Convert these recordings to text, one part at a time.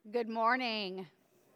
Good morning.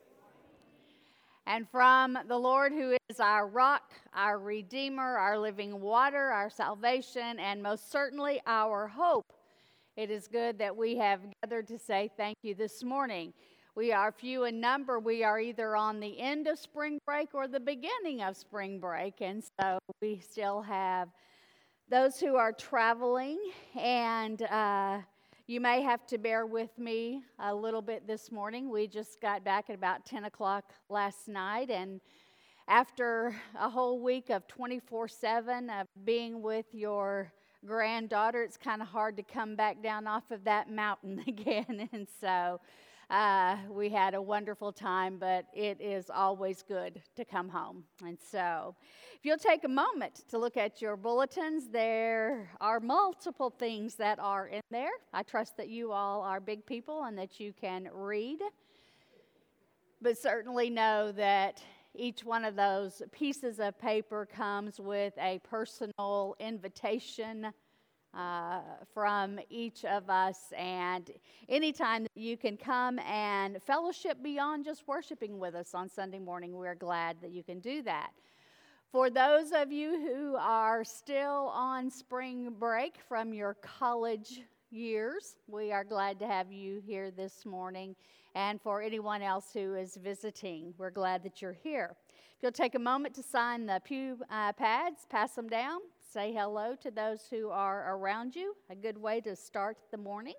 And from the Lord, who is our rock, our redeemer, our living water, our salvation, and most certainly our hope, it is good that we have gathered to say thank you this morning. We are few in number. We are either on the end of spring break or the beginning of spring break. And so we still have those who are traveling, and you may have to bear with me a little bit this morning. We just got back at about 10 o'clock last night, and after a whole week of 24/7 of being with your granddaughter, it's kind of hard to come back down off of that mountain again. And so we had a wonderful time, but it is always good to come home. And so if you'll take a moment to look at your bulletins, there are multiple things that are in there. I trust that you all are big people and that you can read. But certainly know that each one of those pieces of paper comes with a personal invitation from each of us, and anytime that you can come and fellowship beyond just worshiping with us on Sunday morning, we're glad that you can do that. For those of you who are still on spring break from your college years, we are glad to have you here this morning. And for anyone else who is visiting, we're glad that you're here. If you'll take a moment to sign the pew pads, pass them down. Say hello to those who are around you. A good way to start the morning.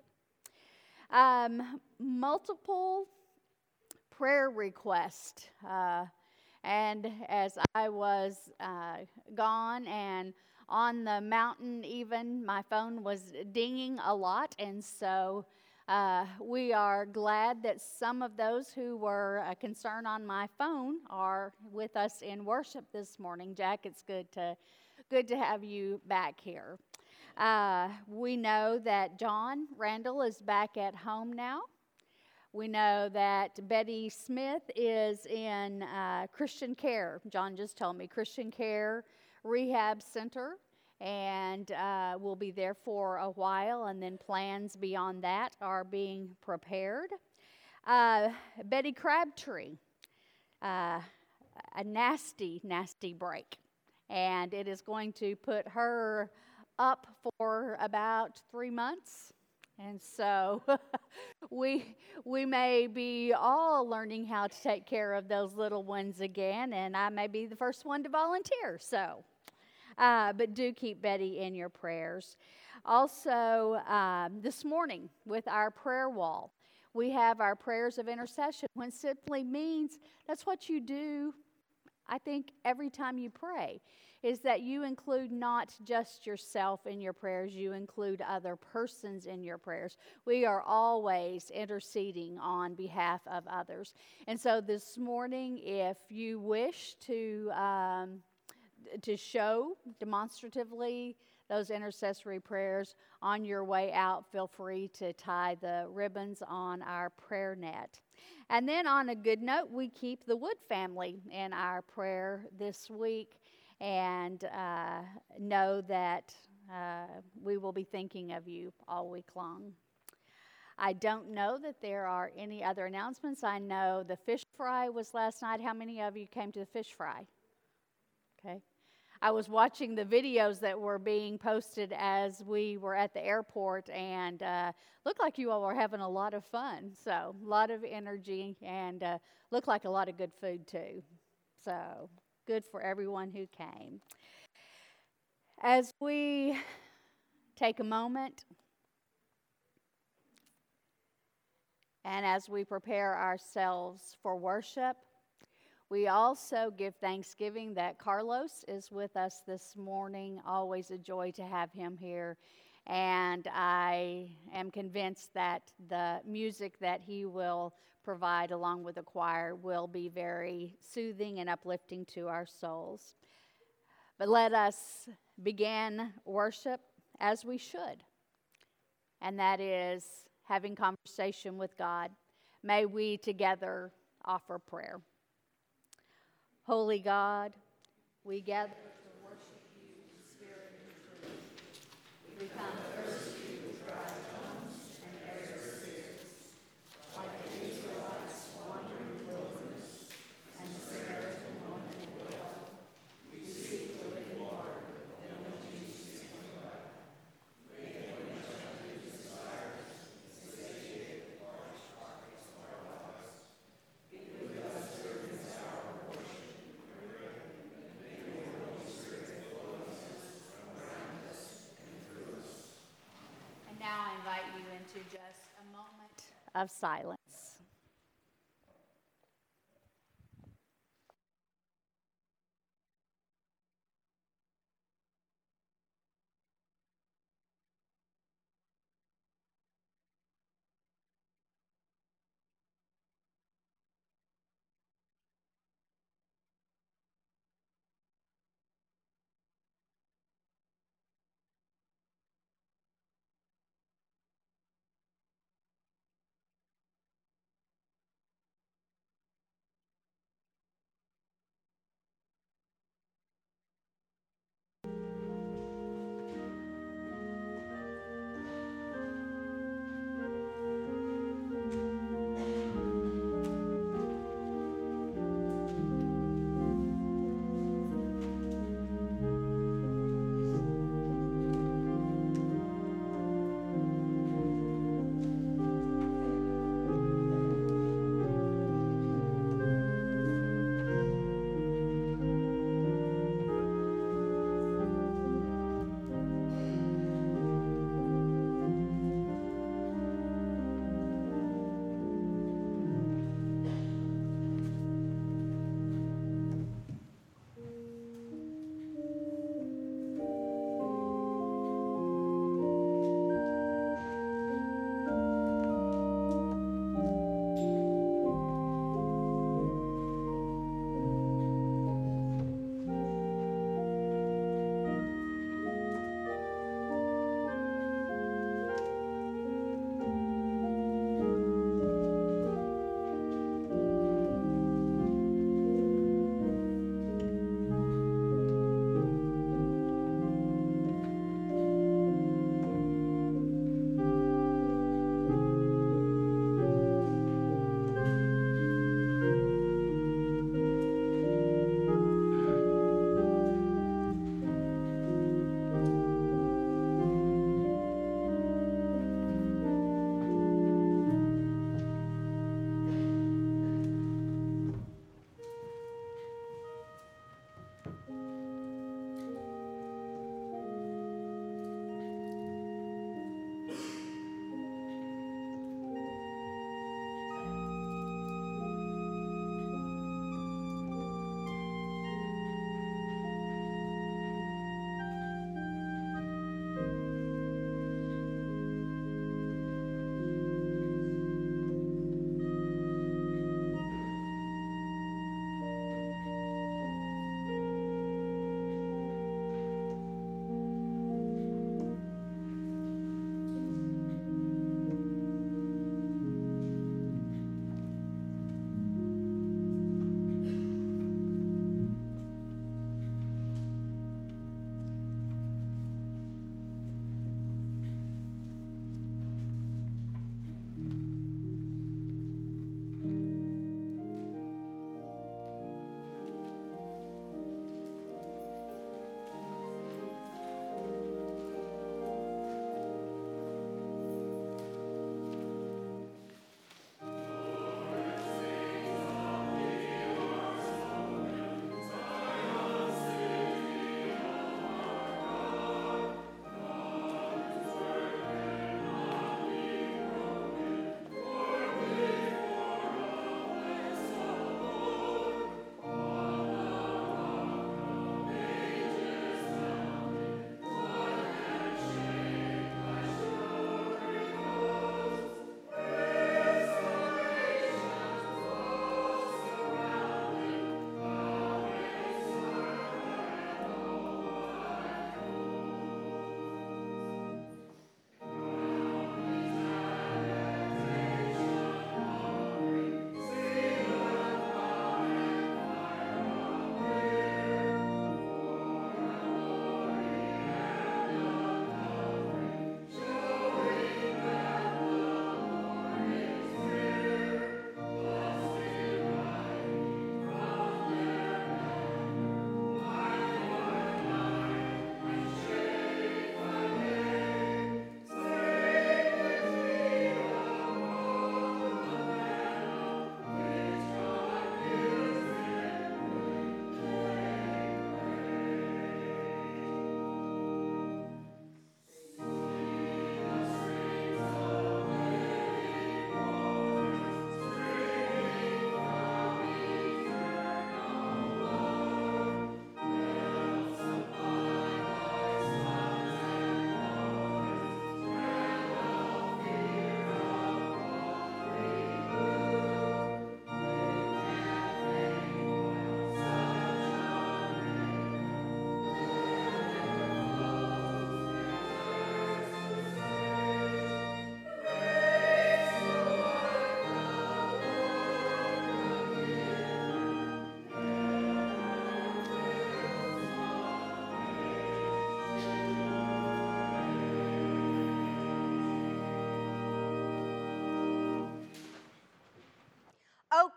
Multiple prayer requests. And as I was gone and on the mountain even, my phone was dinging a lot. And so we are glad that some of those who were concerned on my phone are with us in worship this morning. Jack, it's good to have you back here. We know that John Randall is back at home now. We know that Betty Smith is in Christian Care. John just told me Christian Care Rehab Center, and will be there for a while, and then plans beyond that are being prepared. Betty Crabtree, a nasty break. And it is going to put her up for about 3 months. And so we may be all learning how to take care of those little ones again. And I may be the first one to volunteer. So, but do keep Betty in your prayers. Also, this morning with our prayer wall, we have our prayers of intercession, which simply means that's what you do. I think every time you pray is that you include not just yourself in your prayers, you include other persons in your prayers. We are always interceding on behalf of others. And so this morning, if you wish to show demonstratively those intercessory prayers on your way out, feel free to tie the ribbons on our prayer net. And then on a good note, we keep the Wood family in our prayer this week, and know that we will be thinking of you all week long. I don't know that there are any other announcements. I know the fish fry was last night. How many of you came to the fish fry? Okay. I was watching the videos that were being posted as we were at the airport, and looked like you all were having a lot of fun. So a lot of energy, and looked like a lot of good food too. So good for everyone who came. As we take a moment, and as we prepare ourselves for worship, we also give thanksgiving that Carlos is with us this morning. Always a joy to have him here. And I am convinced that the music that he will provide along with the choir will be very soothing and uplifting to our souls. But let us begin worship as we should. And that is having conversation with God. May we together offer prayer. Holy God, we gather to worship you in spirit and truth. We come first to you with dry bones and bare spirits, like the Israelites. of silence.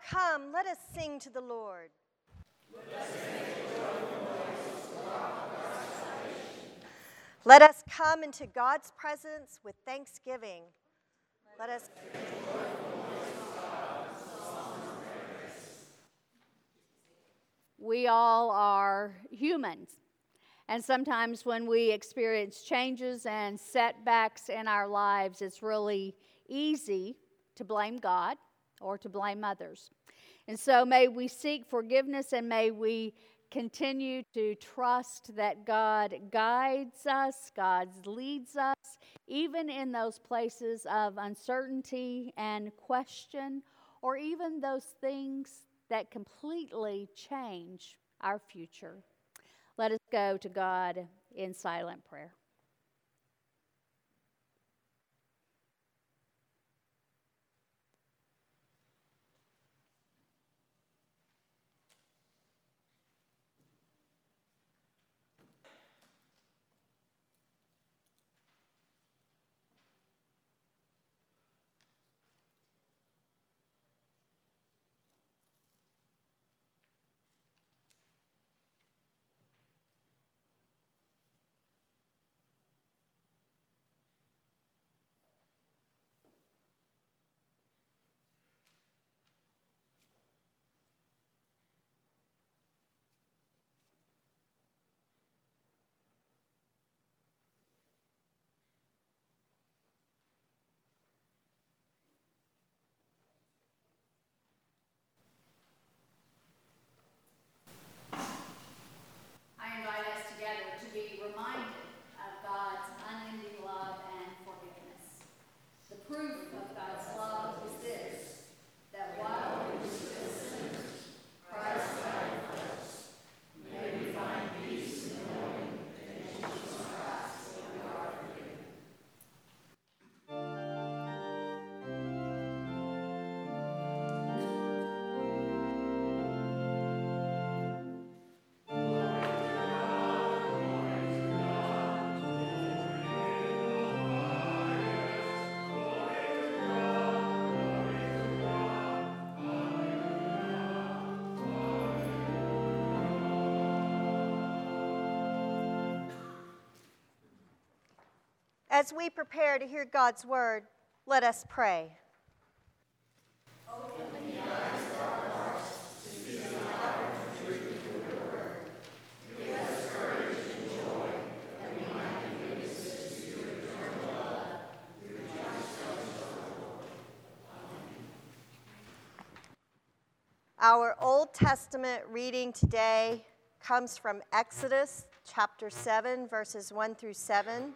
Come, let us sing to the Lord. Let us come into God's presence with thanksgiving. Let us. We all are humans. And sometimes when we experience changes and setbacks in our lives, it's really easy to blame God or to blame others. And so may we seek forgiveness, and may we continue to trust that God guides us, God leads us, even in those places of uncertainty and question, or even those things that completely change our future. Let us go to God in silent prayer. I invite us together to be reminded of God's unending love and forgiveness. The proof of God's love is this, that while we were still sinners, Christ died for us. May we find peace in knowing that in Jesus Christ we are forgiven. As we prepare to hear God's word, let us pray. Our Old Testament reading today comes from Exodus chapter 7, verses 1 through 7.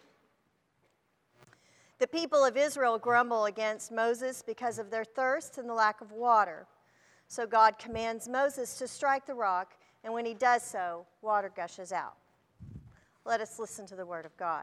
The people of Israel grumble against Moses because of their thirst and the lack of water. So God commands Moses to strike the rock, and when he does so, water gushes out. Let us listen to the word of God.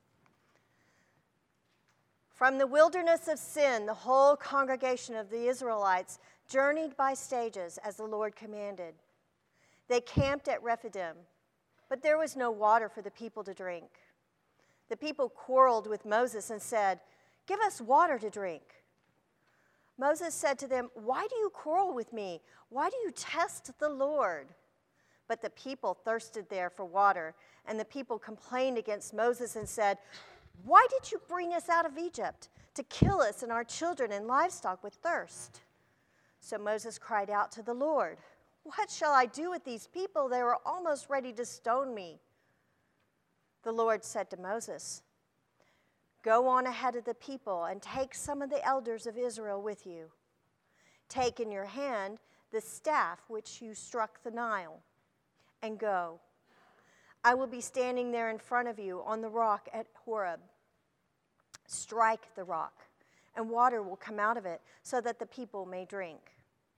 From the wilderness of Sin, the whole congregation of the Israelites journeyed by stages as the Lord commanded. They camped at Rephidim, but there was no water for the people to drink. The people quarreled with Moses and said, "Give us water to drink." Moses said to them, "Why do you quarrel with me? Why do you test the Lord?" But the people thirsted there for water, and the people complained against Moses and said, "Why did you bring us out of Egypt to kill us and our children and livestock with thirst?" So Moses cried out to the Lord, "What shall I do with these people? They were almost ready to stone me." The Lord said to Moses, "Go on ahead of the people and take some of the elders of Israel with you. Take in your hand the staff which you struck the Nile, and go. I will be standing there in front of you on the rock at Horeb. Strike the rock, and water will come out of it, so that the people may drink."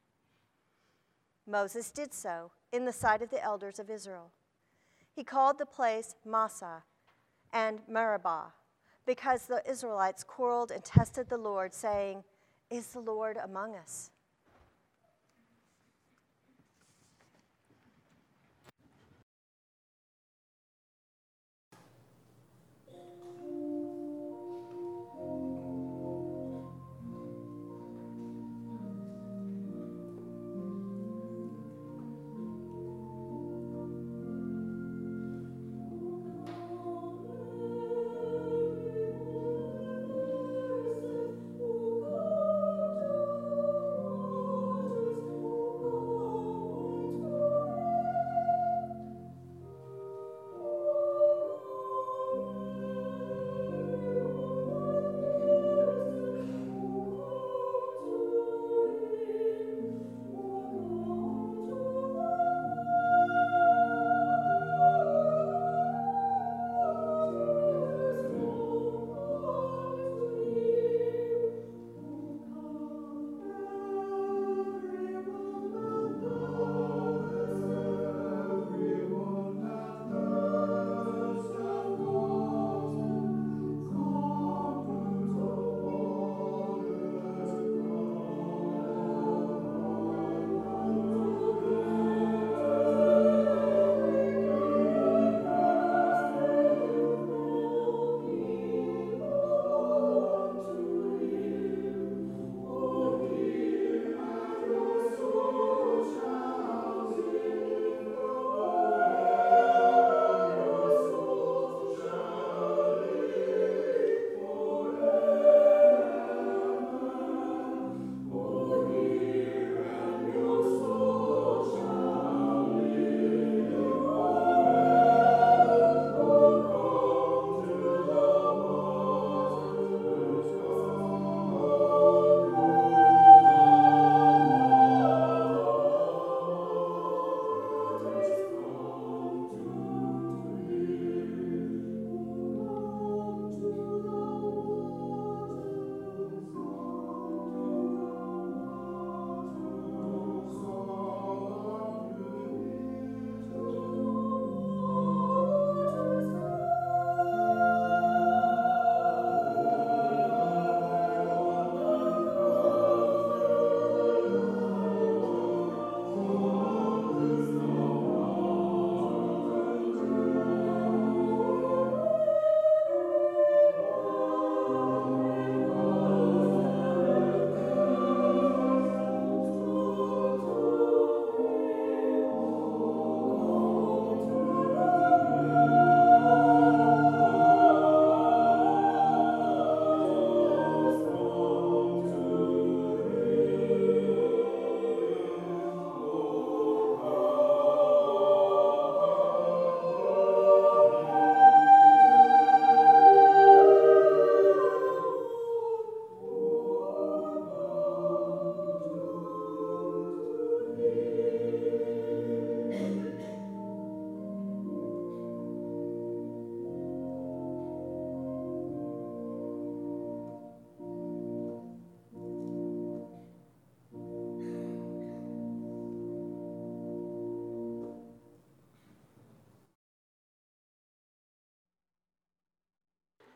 Moses did so in the sight of the elders of Israel. He called the place Massah and Meribah, because the Israelites quarreled and tested the Lord, saying, "Is the Lord among us?"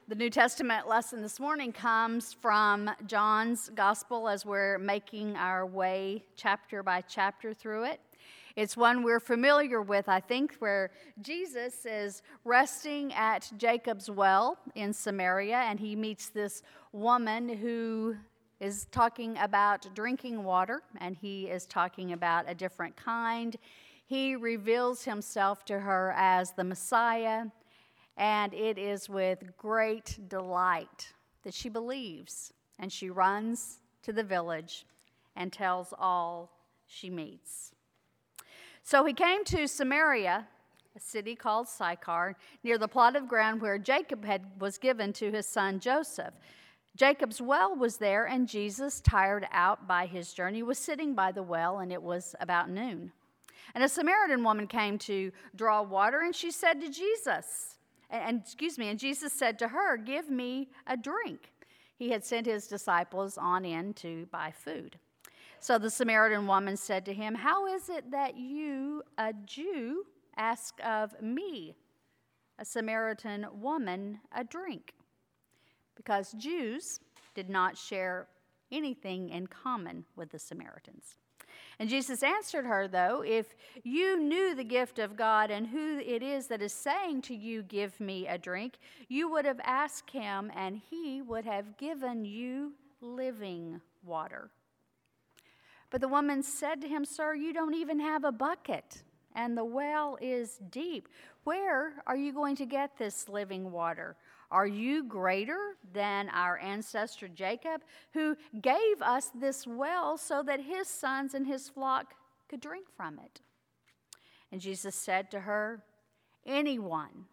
The New Testament lesson this morning comes from John's Gospel as we're making our way chapter by chapter through it. It's one we're familiar with, I think, where Jesus is resting at Jacob's well in Samaria, and he meets this woman who is talking about drinking water, and he is talking about a different kind. He reveals himself to her as the Messiah, and it is with great delight that she believes, and she runs to the village and tells all she meets. So he came to Samaria, a city called Sychar, near the plot of ground where Jacob was given to his son Joseph. Jacob's well was there, and Jesus, tired out by his journey, was sitting by the well, and it was about noon. And a Samaritan woman came to draw water, and she said to Jesus, and Jesus said to her, "Give me a drink." He had sent his disciples on in to buy food. So the Samaritan woman said to him, "How is it that you, a Jew, ask of me, a Samaritan woman, a drink?" Because Jews did not share anything in common with the Samaritans. And Jesus answered her, though, "If you knew the gift of God and who it is that is saying to you, 'Give me a drink,' you would have asked him, and he would have given you living water." But the woman said to him, "Sir, you don't even have a bucket, and the well is deep. Where are you going to get this living water? Are you greater than our ancestor Jacob, who gave us this well so that his sons and his flock could drink from it?" And Jesus said to her, "Everyone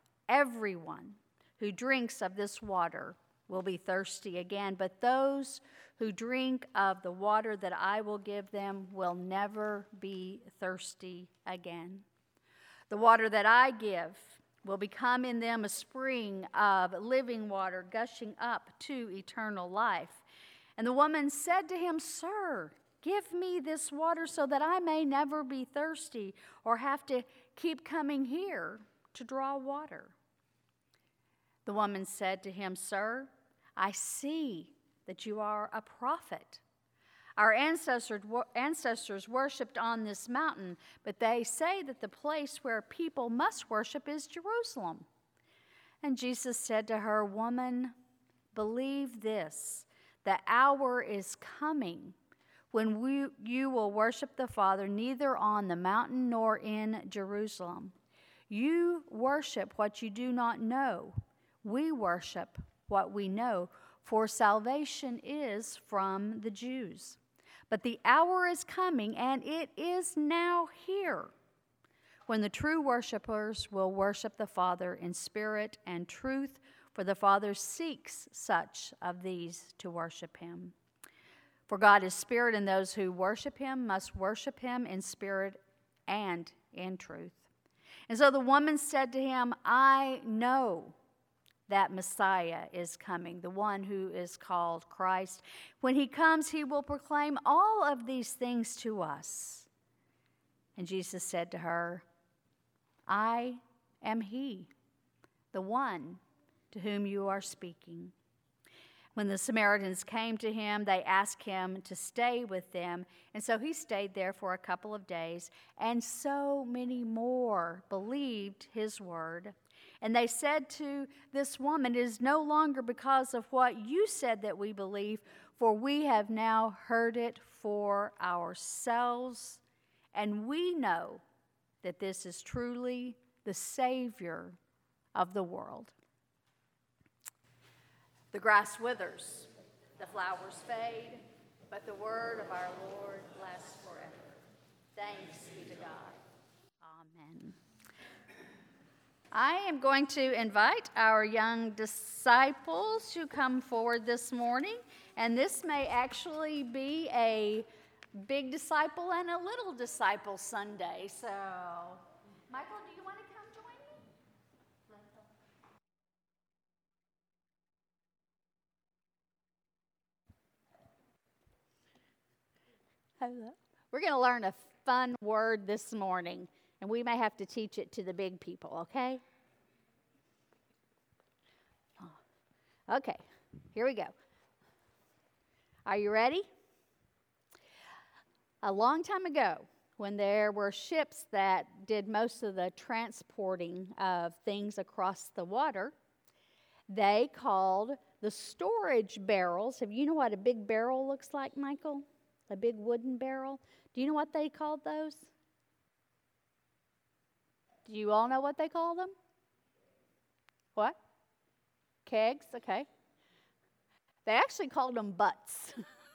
who drinks of this water will be thirsty again, but those who drink of the water that I will give them will never be thirsty again. The water that I give will become in them a spring of living water gushing up to eternal life." And the woman said to him, "Sir, give me this water so that I may never be thirsty or have to keep coming here to draw water." The woman said to him, "Sir, I see that you are a prophet. Our ancestors worshipped on this mountain, but they say that the place where people must worship is Jerusalem." And Jesus said to her, "Woman, believe this, the hour is coming when you will worship the Father neither on the mountain nor in Jerusalem. You worship what you do not know. We worship what we know, for salvation is from the Jews. But the hour is coming, and it is now here, when the true worshipers will worship the Father in spirit and truth, for the Father seeks such of these to worship him. For God is spirit, and those who worship him must worship him in spirit and in truth." And so the woman said to him, "I know that Messiah is coming, the one who is called Christ. When he comes, he will proclaim all of these things to us." And Jesus said to her, "I am he, the one to whom you are speaking." When the Samaritans came to him, they asked him to stay with them, and so he stayed there for a couple of days, and so many more believed his word. And they said to this woman, "It is no longer because of what you said that we believe, for we have now heard it for ourselves, and we know that this is truly the Savior of the world." The grass withers, the flowers fade, but the word of our Lord lasts forever. Thanks be to God. Amen. I am going to invite our young disciples to come forward this morning, and this may actually be a big disciple and a little disciple Sunday. So, Michael, do you want to come join me? Hello. We're going to learn a fun word this morning, and we may have to teach it to the big people, okay? Okay, here we go. Are you ready? A long time ago, when there were ships that did most of the transporting of things across the water, they called the storage barrels. Have you know what a big barrel looks like, Michael? A big wooden barrel? Do you know what they called those? Do you all know what they called them? What? Kegs? Okay. They actually called them butts.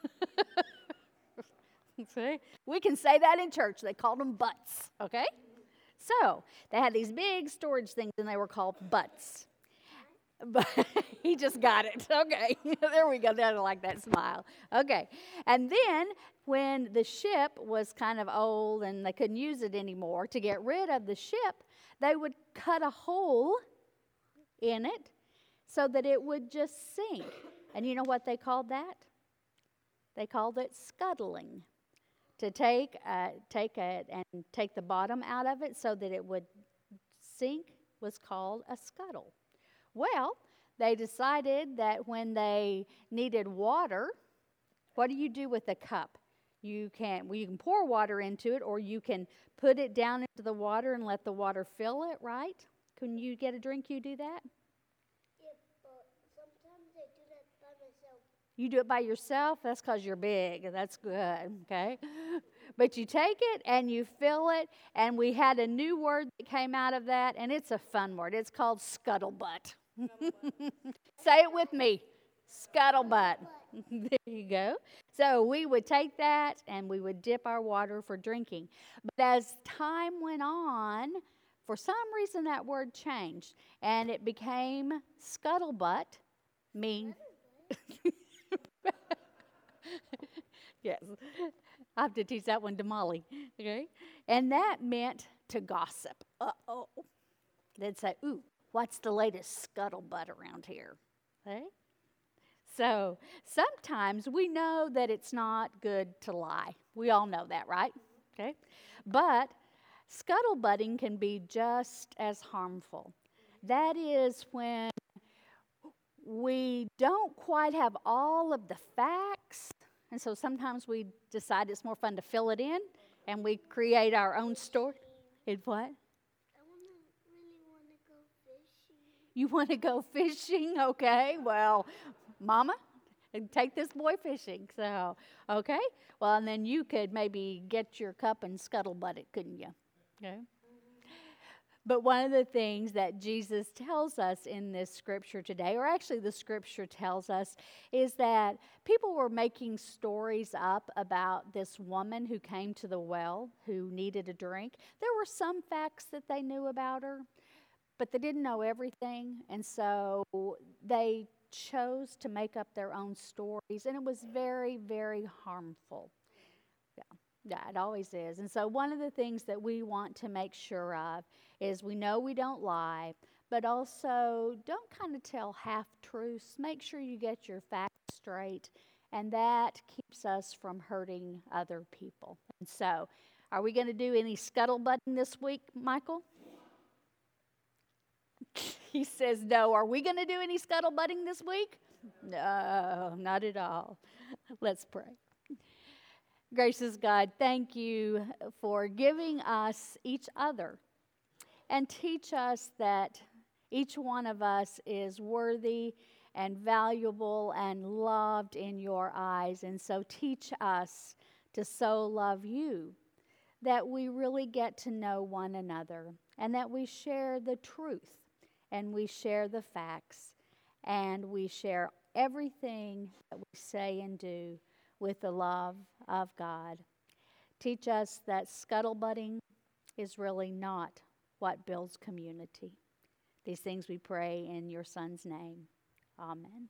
See? We can say that in church. They called them butts, okay? So, they had these big storage things, and they were called butts. But he just got it. Okay, there we go. I like that smile. Okay, and then when the ship was kind of old and they couldn't use it anymore, to get rid of the ship, they would cut a hole in it so that it would just sink. And you know what they called that? They called it scuttling. To take it and take the bottom out of it so that it would sink was called a scuttle. Well, they decided that when they needed water, what do you do with a cup? You can pour water into it, or you can put it down into the water and let the water fill it, right? When you get a drink, you do that? Yeah, but sometimes I do that by myself. You do it by yourself? That's because you're big. That's good, okay? But you take it and you fill it, and we had a new word that came out of that, and it's a fun word. It's called scuttlebutt. Say it with me. Scuttlebutt. There you go. So we would take that and we would dip our water for drinking. But as time went on, for some reason that word changed, and it became scuttlebutt, mean. Yes. I have to teach that one to Molly. Okay? And that meant to gossip. Uh-oh. They'd say, ooh, what's the latest scuttlebutt around here? Okay? So sometimes we know that it's not good to lie. We all know that, right? Okay? But scuttlebutting can be just as harmful. That is when we don't quite have all of the facts, and so sometimes we decide it's more fun to fill it in, and we create our own story. And what? I really want to go fishing. You want to go fishing? Okay, well, Mama, take this boy fishing. So, okay, well, and then you could maybe get your cup and scuttlebutt it, couldn't you? Okay. But one of the things that Jesus tells us in this scripture today, or actually the scripture tells us, is that people were making stories up about this woman who came to the well who needed a drink. There were some facts that they knew about her, but they didn't know everything, and so they chose to make up their own stories, and it was very, very harmful. Yeah, it always is. And so one of the things that we want to make sure of is we know we don't lie, but also don't kind of tell half-truths. Make sure you get your facts straight, and that keeps us from hurting other people. And so, are we going to do any scuttlebutting this week, Michael? He says no. Are we going to do any scuttlebutting this week? No, not at all. Let's pray. Gracious God, thank you for giving us each other, and teach us that each one of us is worthy and valuable and loved in your eyes. And so teach us to so love you that we really get to know one another, and that we share the truth, and we share the facts, and we share everything that we say and do with the love of God. Teach us that scuttlebutting is really not what builds community. These things we pray in your Son's name. Amen.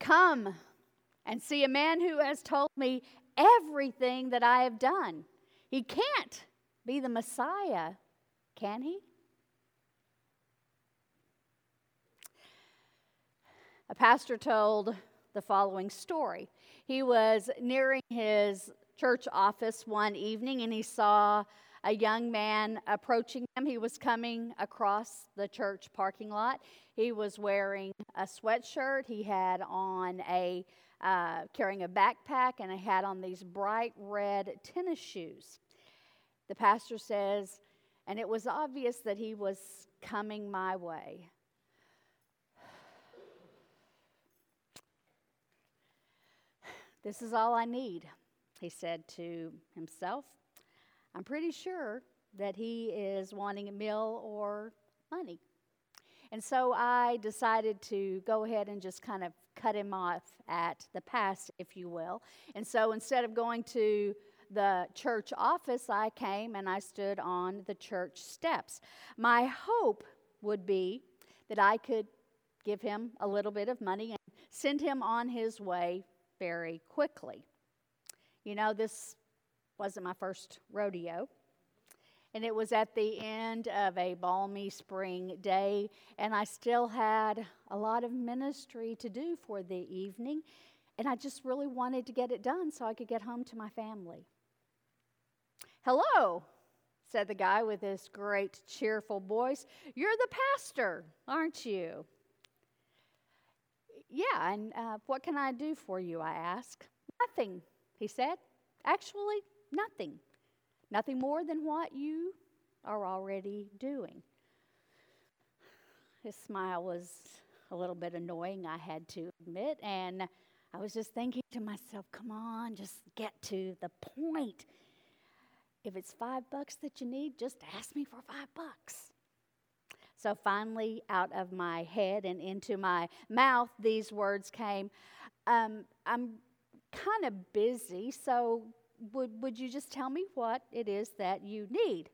Come and see a man who has told me everything that I have done. He can't be the Messiah, can he? A pastor told the following story. He was nearing his church office one evening and he saw a young man approaching him. He was coming across the church parking lot. He was wearing a sweatshirt. He had on carrying a backpack, and he had on these bright red tennis shoes. The pastor says, and it was obvious that he was coming my way. This is all I need, he said to himself. I'm pretty sure that he is wanting a meal or money. And so I decided to go ahead and just kind of cut him off at the pass, if you will. And so instead of going to the church office, I came and I stood on the church steps. My hope would be that I could give him a little bit of money and send him on his way very quickly. You know, this wasn't my first rodeo. And it was at the end of a balmy spring day, and I still had a lot of ministry to do for the evening, and I just really wanted to get it done so I could get home to my family. Hello, said the guy with his great cheerful voice. You're the pastor, aren't you? Yeah, and what can I do for you, I asked. Nothing, he said. Actually, nothing. Nothing more than what you are already doing. His smile was a little bit annoying, I had to admit, and I was just thinking to myself, come on, just get to the point. If it's $5 that you need, just ask me for $5. So finally, out of my head and into my mouth, these words came, I'm kind of busy, so would you just tell me what it is that you need?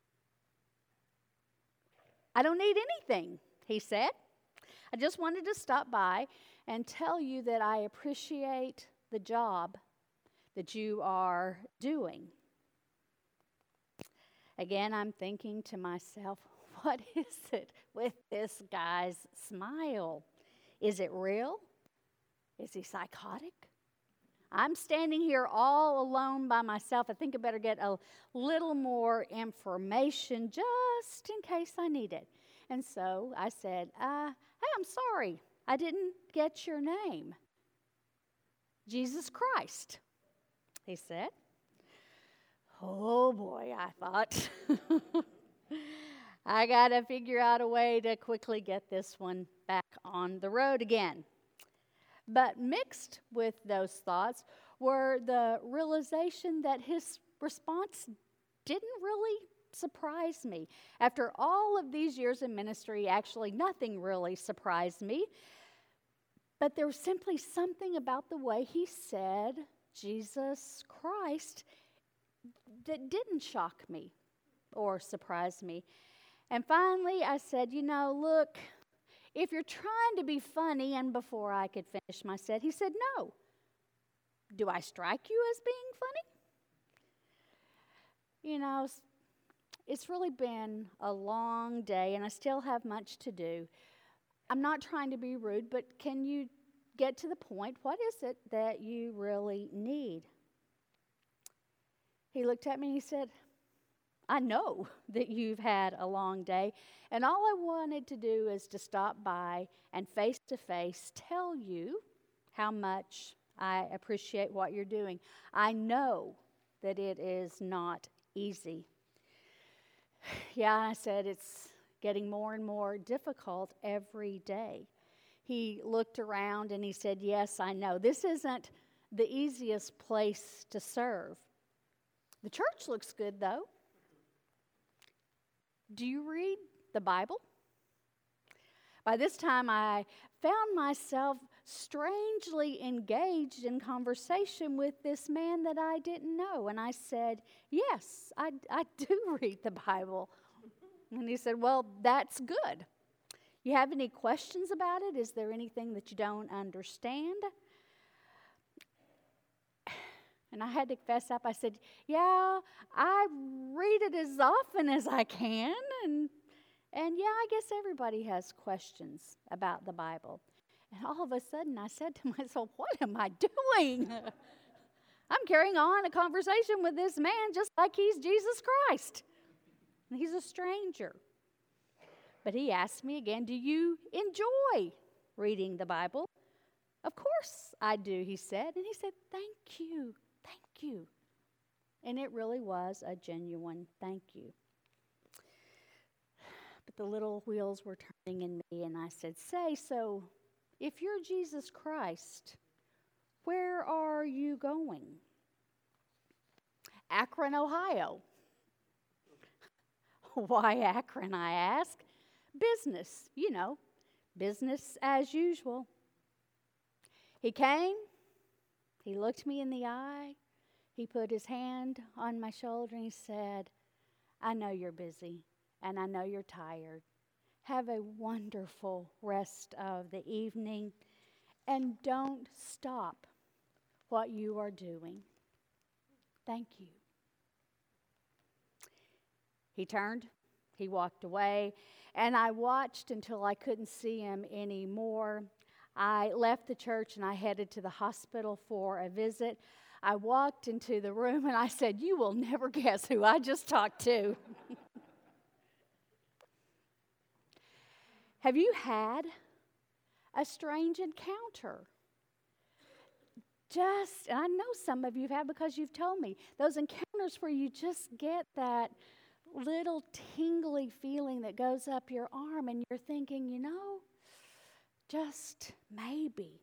I don't need anything, he said. I just wanted to stop by and tell you that I appreciate the job that you are doing. Again, I'm thinking to myself, what is it with this guy's smile? Is it real? Is he psychotic? I'm standing here all alone by myself. I think I better get a little more information just in case I need it. And so I said, hey, I'm sorry. I didn't get your name. Jesus Christ, he said. Oh boy, I thought. I got to figure out a way to quickly get this one back on the road again. But mixed with those thoughts were the realization that his response didn't really surprise me. After all of these years in ministry, actually nothing really surprised me. But there was simply something about the way he said Jesus Christ that didn't shock me or surprise me. And finally I said, look, if you're trying to be funny, and before I could finish my set, he said, no. Do I strike you as being funny? It's really been a long day, and I still have much to do. I'm not trying to be rude, but can you get to the point? What is it that you really need? He looked at me and he said, I know that you've had a long day, and all I wanted to do is to stop by and face-to-face tell you how much I appreciate what you're doing. I know that it is not easy. Yeah, I said it's getting more and more difficult every day. He looked around and he said, yes, I know. This isn't the easiest place to serve. The church looks good, though. Do you read the Bible? By this time, I found myself strangely engaged in conversation with this man that I didn't know. And I said, yes, I do read the Bible. And he said, well, that's good. You have any questions about it? Is there anything that you don't understand? And I had to fess up. I said, yeah, I read it as often as I can. And yeah, I guess everybody has questions about the Bible. And all of a sudden, I said to myself, what am I doing? I'm carrying on a conversation with this man just like he's Jesus Christ. And he's a stranger. But he asked me again, do you enjoy reading the Bible? Of course I do, he said. And he said, thank you. Thank you. And it really was a genuine thank you. But the little wheels were turning in me, and I said, so if you're Jesus Christ, where are you going? Akron, Ohio. Why Akron, I ask? Business, business as usual. He came. He looked me in the eye. He put his hand on my shoulder and he said, I know you're busy and I know you're tired. Have a wonderful rest of the evening and don't stop what you are doing. Thank you. He turned, he walked away, and I watched until I couldn't see him anymore. I left the church and I headed to the hospital for a visit. I walked into the room and I said, you will never guess who I just talked to. Have you had a strange encounter? And I know some of you have because you've told me, those encounters where you just get that little tingly feeling that goes up your arm and you're thinking, just maybe.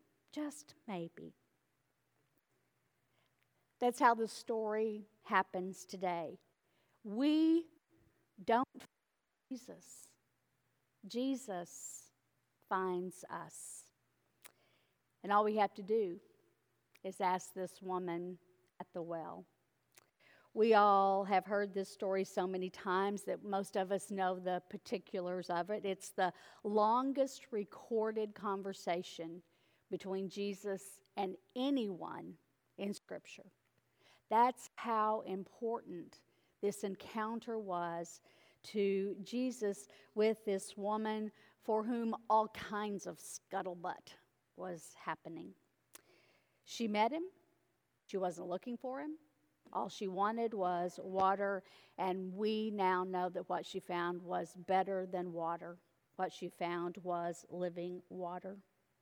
That's how the story happens today. We don't find Jesus. Jesus finds us. And all we have to do is ask this woman at the well. We all have heard this story so many times that most of us know the particulars of it. It's the longest recorded conversation between Jesus and anyone in Scripture. That's how important this encounter was to Jesus with this woman for whom all kinds of scuttlebutt was happening. She met him. She wasn't looking for him. All she wanted was water, and we now know that what she found was better than water. What she found was living water.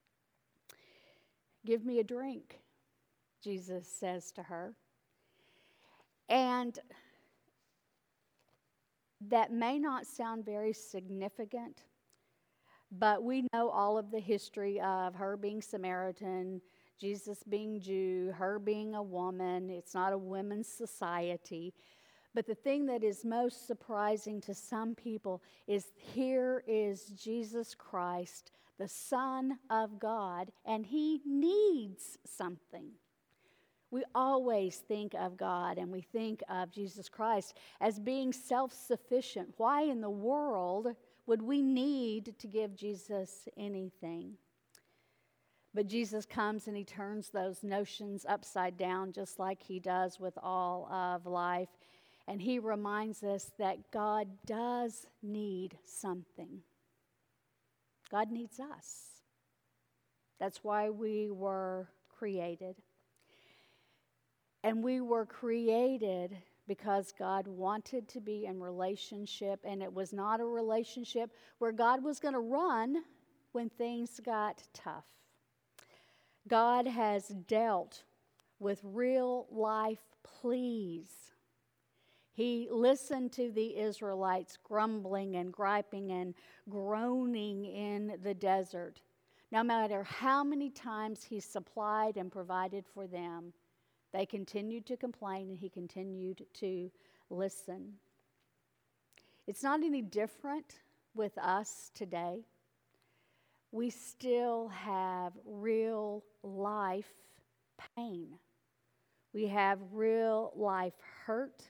Give me a drink, Jesus says to her. And that may not sound very significant, but we know all of the history of her being Samaritan, Jesus being Jew, her being a woman. It's not a women's society. But the thing that is most surprising to some people is here is Jesus Christ, the Son of God, and he needs something. We always think of God and we think of Jesus Christ as being self-sufficient. Why in the world would we need to give Jesus anything? But Jesus comes and he turns those notions upside down just like he does with all of life. And he reminds us that God does need something. God needs us. That's why we were created. And we were created because God wanted to be in relationship, and it was not a relationship where God was going to run when things got tough. God has dealt with real life pleas. He listened to the Israelites grumbling and griping and groaning in the desert. No matter how many times he supplied and provided for them, they continued to complain and he continued to listen. It's not any different with us today. We still have real life pain. We have real life hurt.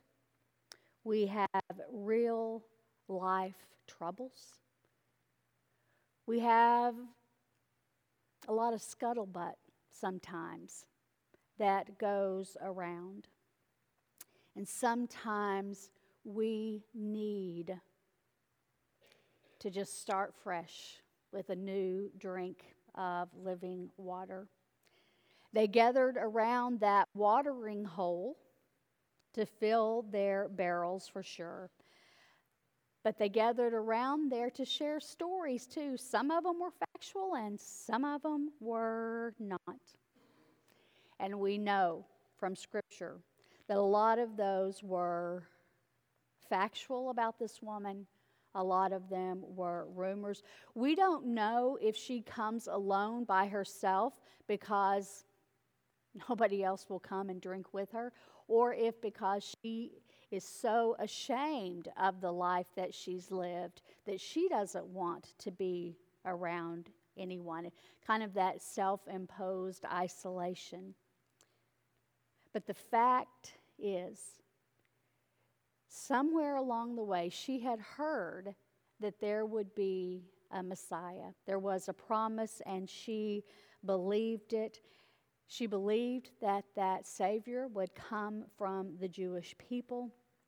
We have real life troubles. We have a lot of scuttlebutt sometimes that goes around. And sometimes we need to just start fresh with a new drink of living water. They gathered around that watering hole to fill their barrels for sure. But they gathered around there to share stories too. Some of them were factual and some of them were not. And we know from Scripture that a lot of those were factual about this woman. A lot of them were rumors. We don't know if she comes alone by herself because nobody else will come and drink with her, or if because she is so ashamed of the life that she's lived that she doesn't want to be around anyone. Kind of that self-imposed isolation. But the fact is, somewhere along the way, she had heard that there would be a Messiah. There was a promise, and she believed it. She believed that that Savior would come from the Jewish people.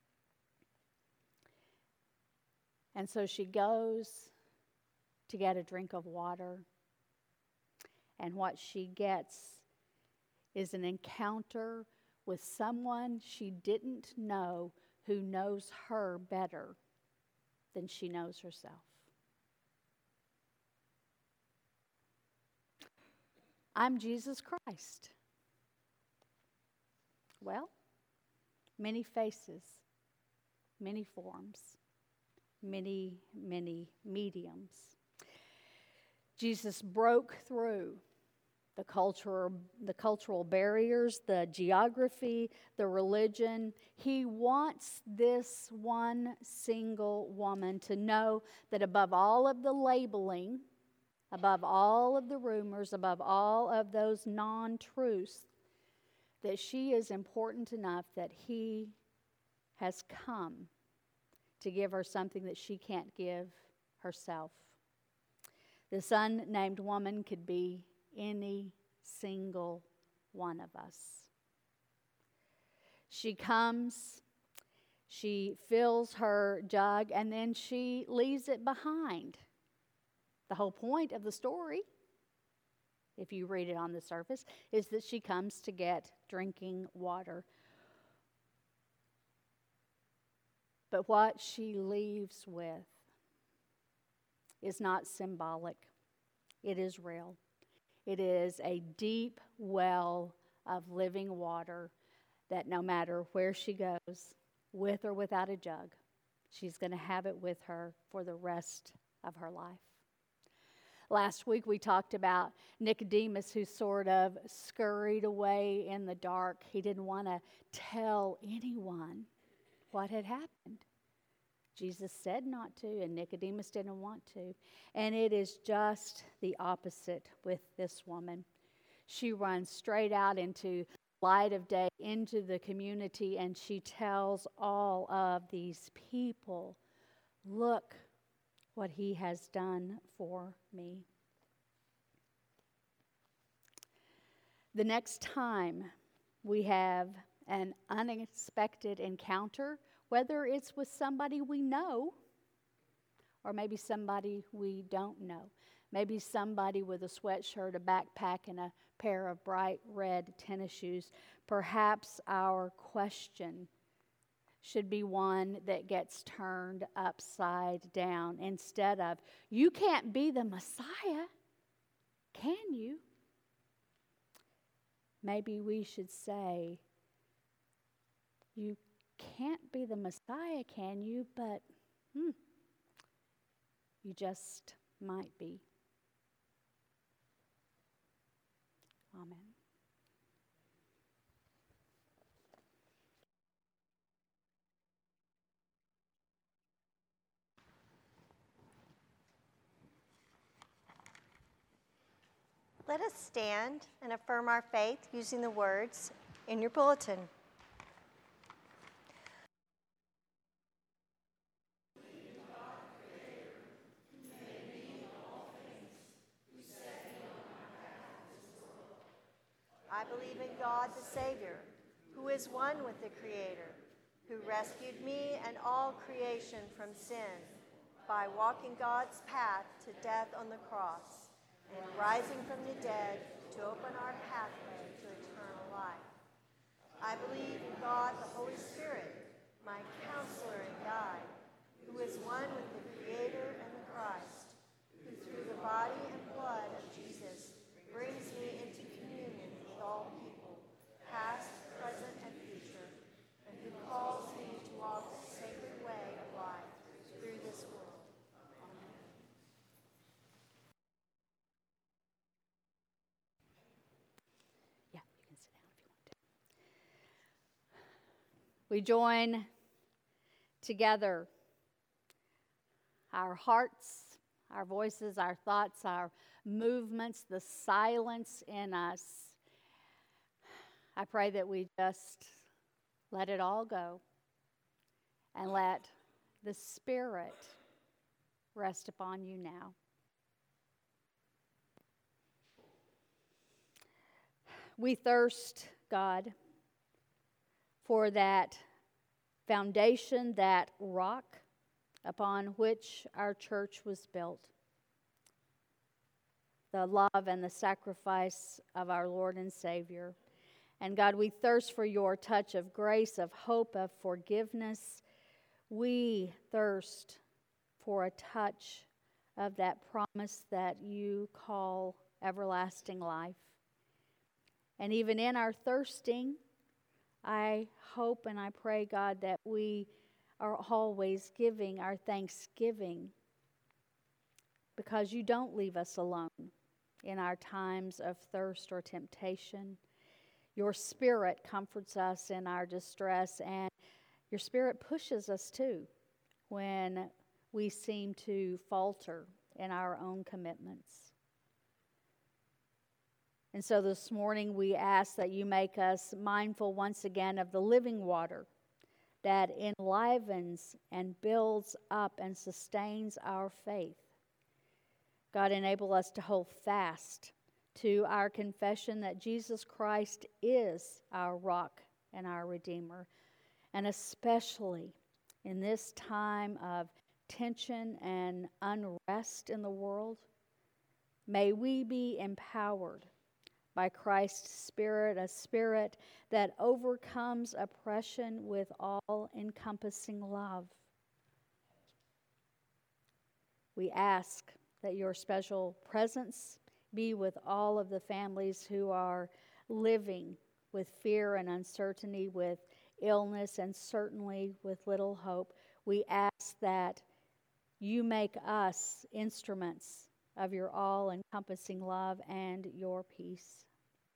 And so she goes to get a drink of water. And what she gets is an encounter with someone she didn't know who knows her better than she knows herself. I'm Jesus Christ. Well, many faces, many forms, many mediums. Jesus broke through the cultural barriers, the geography, the religion. He wants this one single woman to know that above all of the labeling, above all of the rumors, above all of those non-truths, that she is important enough that he has come to give her something that she can't give herself. This unnamed woman could be any single one of us. She comes, she fills her jug, and then she leaves it behind. The whole point of the story, if you read it on the surface, is that she comes to get drinking water. But what she leaves with is not symbolic. It is real. It is a deep well of living water that no matter where she goes, with or without a jug, she's going to have it with her for the rest of her life. Last week we talked about Nicodemus, who sort of scurried away in the dark. He didn't want to tell anyone what had happened. Jesus said not to, and Nicodemus didn't want to. And it is just the opposite with this woman. She runs straight out into light of day, into the community, and she tells all of these people, look what he has done for me. The next time we have an unexpected encounter, whether it's with somebody we know or maybe somebody we don't know, maybe somebody with a sweatshirt, a backpack, and a pair of bright red tennis shoes, perhaps our question should be one that gets turned upside down instead of, you can't be the Messiah, can you? Maybe we should say, you can't be the Messiah, can you? But you just might be. Amen. Let us stand and affirm our faith using the words in your bulletin. I believe in God the Savior, who is one with the Creator, who rescued me and all creation from sin by walking God's path to death on the cross and rising from the dead to open our pathway to eternal life. I believe in God the Holy Spirit, my counselor and guide, who is one with the Creator and the Christ, who through the body and blood of Jesus brings me into communion with all people, past, present, and future, and who calls me to walk the sacred way of life through this world. Amen. Yeah, you can sit down if you want to. We join together our hearts, our voices, our thoughts, our movements, the silence in us. I pray that we just let it all go and let the Spirit rest upon you now. We thirst, God, for that foundation, that rock upon which our church was built. The love and the sacrifice of our Lord and Savior. And God, we thirst for your touch of grace, of hope, of forgiveness. We thirst for a touch of that promise that you call everlasting life. And even in our thirsting, I hope and I pray, God, that we are always giving our thanksgiving, because you don't leave us alone in our times of thirst or temptation. Your Spirit comforts us in our distress, and your Spirit pushes us too when we seem to falter in our own commitments. And so this morning we ask that you make us mindful once again of the living water that enlivens and builds up and sustains our faith. God, enable us to hold fast to our confession that Jesus Christ is our rock and our Redeemer. And especially in this time of tension and unrest in the world, may we be empowered by Christ's Spirit, a Spirit that overcomes oppression with all-encompassing love. We ask that your special presence be with all of the families who are living with fear and uncertainty, with illness, and certainly with little hope. We ask that you make us instruments of your all-encompassing love and your peace.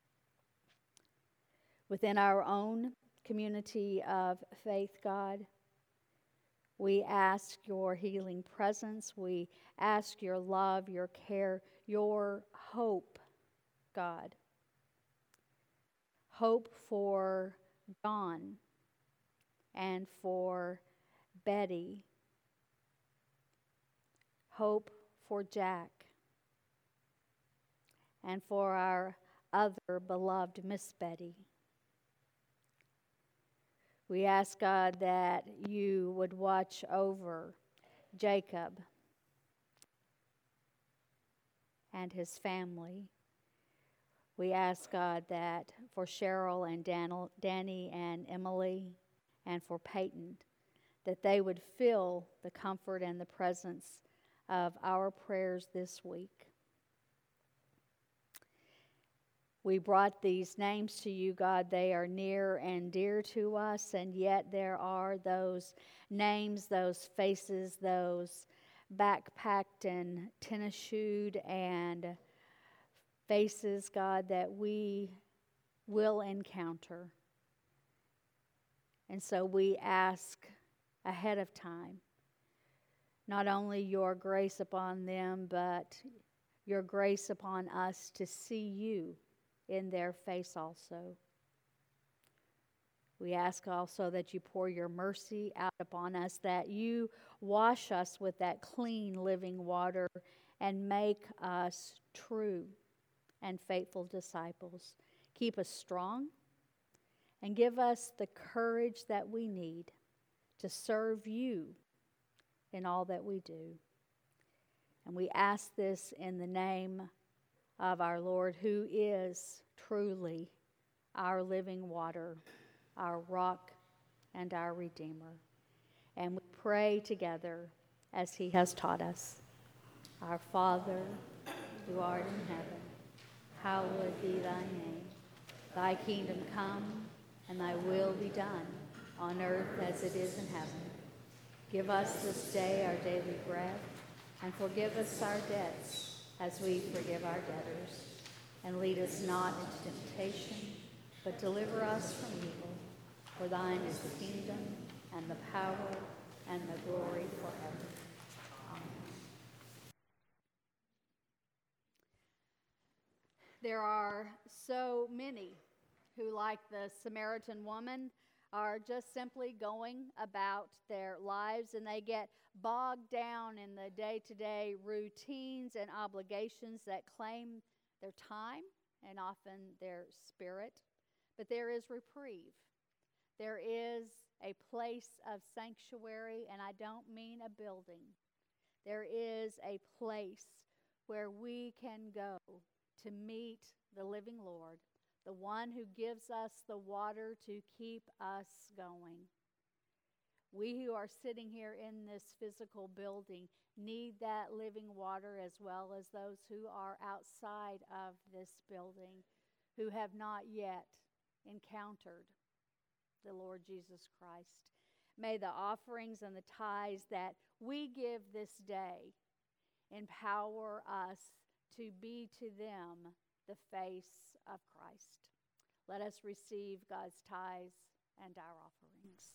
Within our own community of faith, God, we ask your healing presence. We ask your love, your care, your hope, God. Hope for John and for Betty. Hope for Jack and for our other beloved Miss Betty. We ask, God, that you would watch over Jacob and his family. We ask, God, that for Cheryl and Danny and Emily and for Peyton, that they would feel the comfort and the presence of our prayers this week. We brought these names to you, God. They are near and dear to us, and yet there are those names, those faces, those backpacked and tennis shoed and faces, God, that we will encounter. And so we ask ahead of time, not only your grace upon them, but your grace upon us to see you in their face also. We ask also that you pour your mercy out upon us, that you wash us with that clean living water and make us true and faithful disciples. Keep us strong and give us the courage that we need to serve you in all that we do. And we ask this in the name of our Lord, who is truly our living water, our rock, and our Redeemer. And we pray together as he has taught us. Our Father, who art in heaven, hallowed be thy name. Thy kingdom come, and thy will be done, on earth as it is in heaven. Give us this day our daily bread, and forgive us our debts, as we forgive our debtors. And lead us not into temptation, but deliver us from evil. For thine is the kingdom, and the power, and the glory forever. Amen. There are so many who, like the Samaritan woman, are just simply going about their lives, and they get bogged down in the day-to-day routines and obligations that claim their time and often their spirit. But there is reprieve. There is a place of sanctuary, and I don't mean a building. There is a place where we can go to meet the living Lord, the one who gives us the water to keep us going. We who are sitting here in this physical building need that living water, as well as those who are outside of this building who have not yet encountered the Lord Jesus Christ. May the offerings and the tithes that we give this day empower us to be to them the face of Christ. Let us receive God's tithes and our offerings.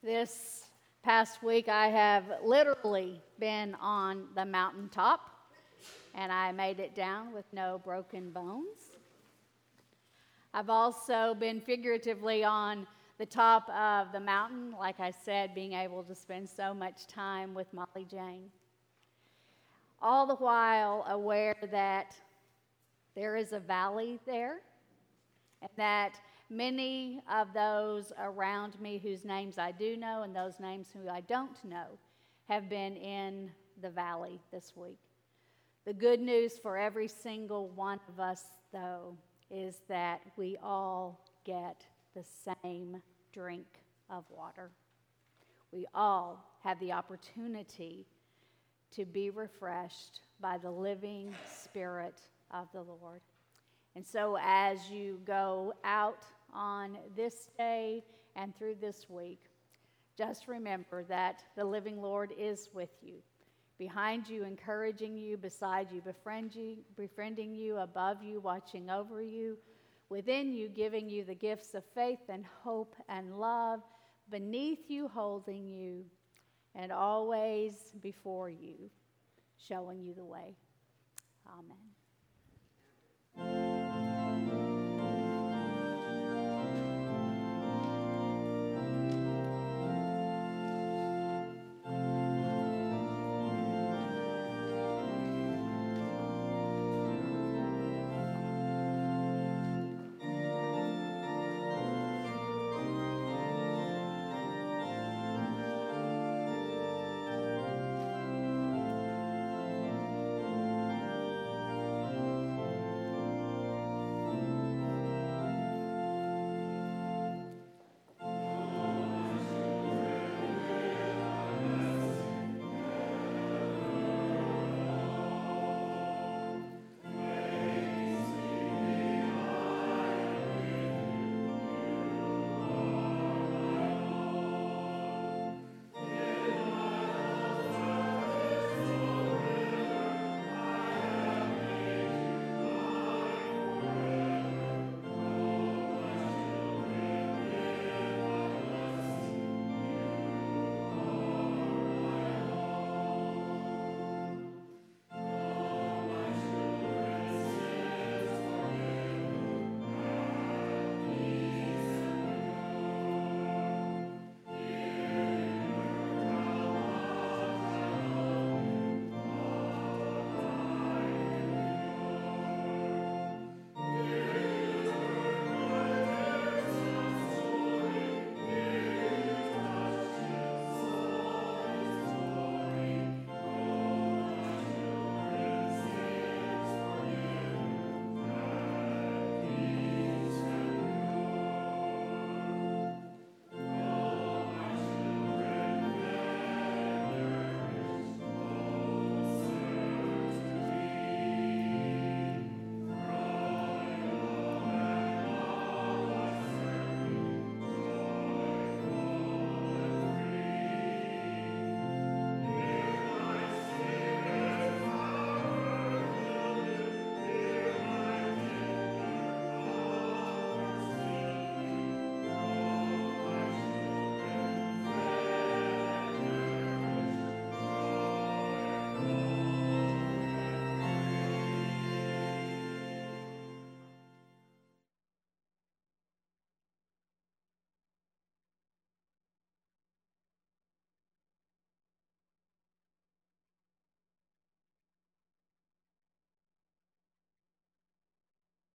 This past week, I have literally been on the mountaintop, and I made it down with no broken bones. I've also been figuratively on the top of the mountain, like I said, being able to spend so much time with Molly Jane. All the while aware that there is a valley there, and that many of those around me whose names I do know and those names who I don't know have been in the valley this week. The good news for every single one of us, though, is that we all get the same drink of water. We all have the opportunity to be refreshed by the living Spirit of the Lord. And so as you go out on this day and through this week, just remember that the living Lord is with you, behind you, encouraging you, beside you, befriending you, above you, watching over you, within you, giving you the gifts of faith and hope and love, beneath you, holding you, and always before you, showing you the way. Amen.